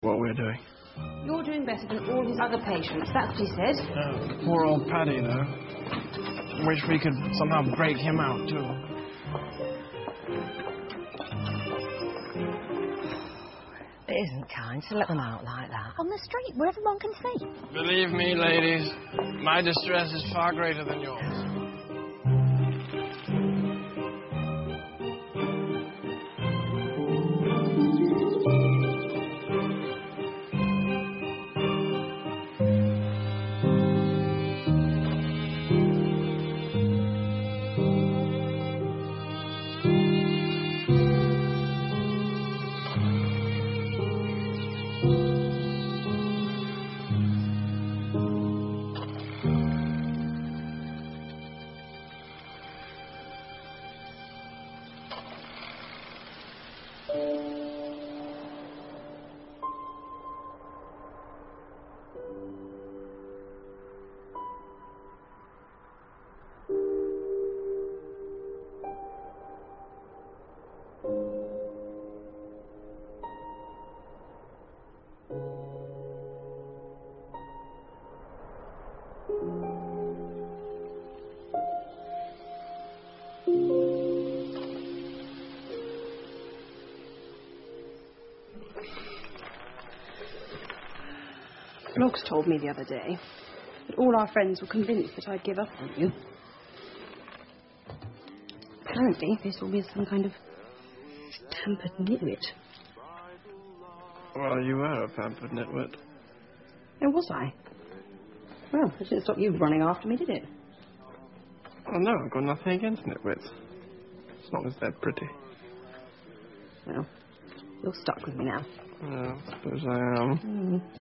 what we're doing. You're doing better than all his other patients. That's what he said. Poor old Paddy, though. Wish we could somehow break him out, too. It isn't kind to let them out like that. On the street, where everyone can see. Believe me, ladies, my distress is far greater than yours. Bloggs told me the other day that all our friends were convinced that I'd give up on you. Apparently, they saw me as some kind of pampered nitwit. Well, you were a pampered nitwit. Oh, was I? Well, it didn't stop you running after me, did it? Oh, no, I've got nothing against nitwits. As long as they're pretty. Well, you're stuck with me now. Yeah, I suppose I am.